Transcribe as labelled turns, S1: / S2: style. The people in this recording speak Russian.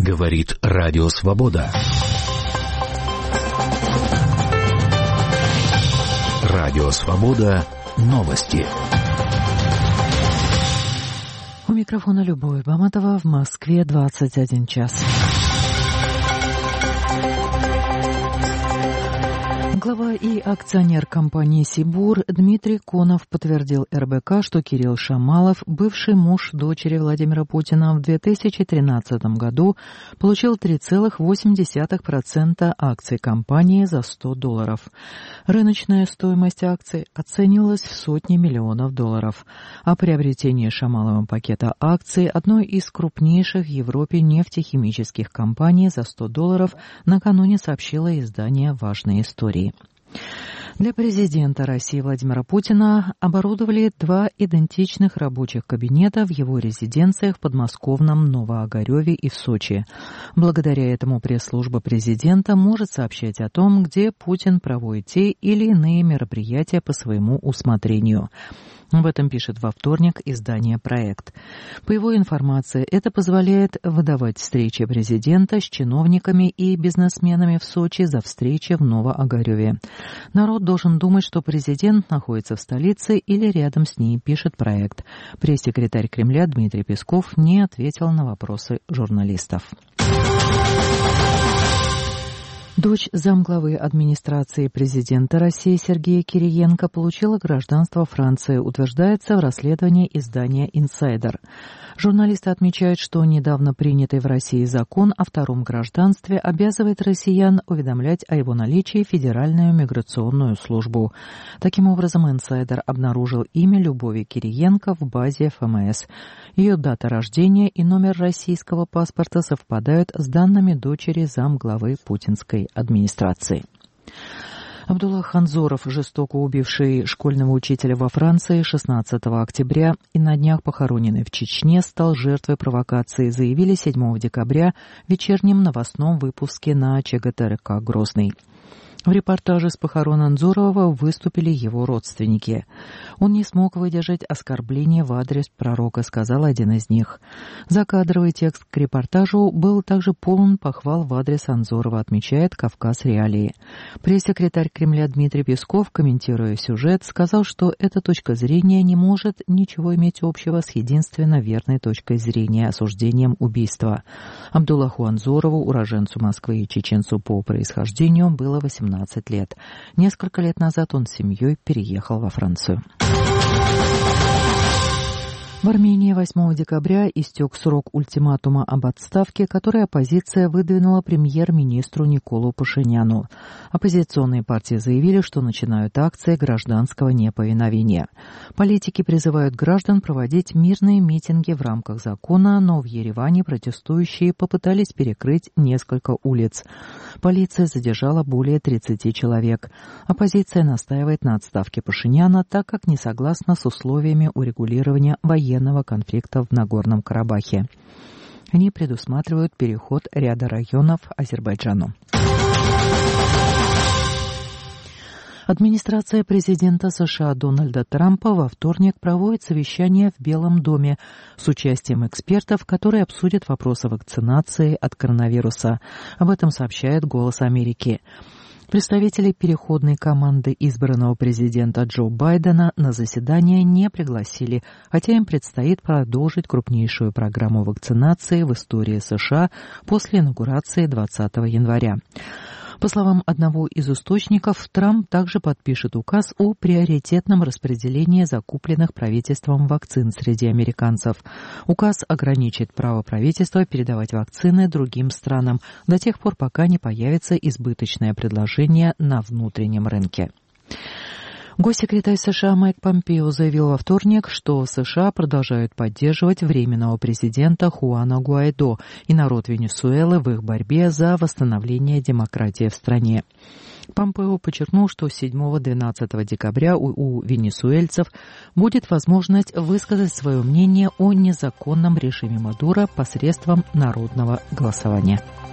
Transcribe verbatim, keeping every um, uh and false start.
S1: Говорит Радио Свобода. Радио Свобода. Новости.
S2: У микрофона Любовь Баматова. В Москве двадцать один час. Глава и акционер компании «Сибур» Дмитрий Конов подтвердил эр бэ ка, что Кирилл Шамалов, бывший муж дочери Владимира Путина, в две тысячи тринадцатом году получил три целых восемь десятых процента акций компании за сто долларов. Рыночная стоимость акций оценивалась в сотни миллионов долларов. О приобретении Шамаловым пакета акций одной из крупнейших в Европе нефтехимических компаний за сто долларов накануне сообщило издание «Важные истории». Для президента России Владимира Путина оборудовали два идентичных рабочих кабинета в его резиденциях в подмосковном Новоогарёве и в Сочи. Благодаря этому пресс-служба президента может сообщать о том, где Путин проводит те или иные мероприятия по своему усмотрению. Об этом пишет во вторник издание «Проект». По его информации, это позволяет выдавать встречи президента с чиновниками и бизнесменами в Сочи за встречи в Новоогарёве. Народ должен думать, что президент находится в столице или рядом с ней, пишет «Проект». Пресс-секретарь Кремля Дмитрий Песков не ответил на вопросы журналистов. Дочь замглавы администрации президента России Сергея Кириенко получила гражданство Франции, утверждается в расследовании издания «Инсайдер». Журналисты отмечают, что недавно принятый в России закон о втором гражданстве обязывает россиян уведомлять о его наличии Федеральную миграционную службу. Таким образом, «Инсайдер» обнаружил имя Любови Кириенко в базе эф эм эс. Ее дата рождения и номер российского паспорта совпадают с данными дочери замглавы путинской администрации. Абдулла Ханзоров, жестоко убивший школьного учителя во Франции шестнадцатого октября и на днях похороненный в Чечне, стал жертвой провокации, заявили седьмого декабря в вечернем новостном выпуске на че гэ тэ эр ка «Грозный». В репортаже с похорон Анзорова выступили его родственники. «Он не смог выдержать оскорбления в адрес пророка», — сказал один из них. Закадровый текст к репортажу был также полон похвал в адрес Анзорова, отмечает «Кавказ Реалии». Пресс-секретарь Кремля Дмитрий Песков, комментируя сюжет, сказал, что эта точка зрения не может ничего иметь общего с единственно верной точкой зрения — осуждением убийства. Абдуллаху Анзорову, уроженцу Москвы и чеченцу по происхождению, было восемнадцать лет. Несколько лет назад он с семьей переехал во Францию. В Армении восьмого декабря истек срок ультиматума об отставке, который оппозиция выдвинула премьер-министру Николу Пашиняну. Оппозиционные партии заявили, что начинают акции гражданского неповиновения. Политики призывают граждан проводить мирные митинги в рамках закона, но в Ереване протестующие попытались перекрыть несколько улиц. Полиция задержала более тридцати человек. Оппозиция настаивает на отставке Пашиняна, так как не согласна с условиями урегулирования военного военного конфликта в Нагорном Карабахе. Они предусматривают переход ряда районов Азербайджану. Администрация президента США Дональда Трампа во вторник проводит совещание в Белом доме с участием экспертов, которые обсудят вопросы вакцинации от коронавируса. Об этом сообщает «Голос Америки». Представителей переходной команды избранного президента Джо Байдена на заседание не пригласили, хотя им предстоит продолжить крупнейшую программу вакцинации в истории США после инаугурации двадцатого января. По словам одного из источников, Трамп также подпишет указ о приоритетном распределении закупленных правительством вакцин среди американцев. Указ ограничит право правительства передавать вакцины другим странам до тех пор, пока не появится избыточное предложение на внутреннем рынке. Госсекретарь США Майк Помпео заявил во вторник, что США продолжают поддерживать временного президента Хуана Гуайдо и народ Венесуэлы в их борьбе за восстановление демократии в стране. Помпео подчеркнул, что седьмого-двенадцатого декабря у, у венесуэльцев будет возможность высказать свое мнение о незаконном режиме Мадуро посредством народного голосования.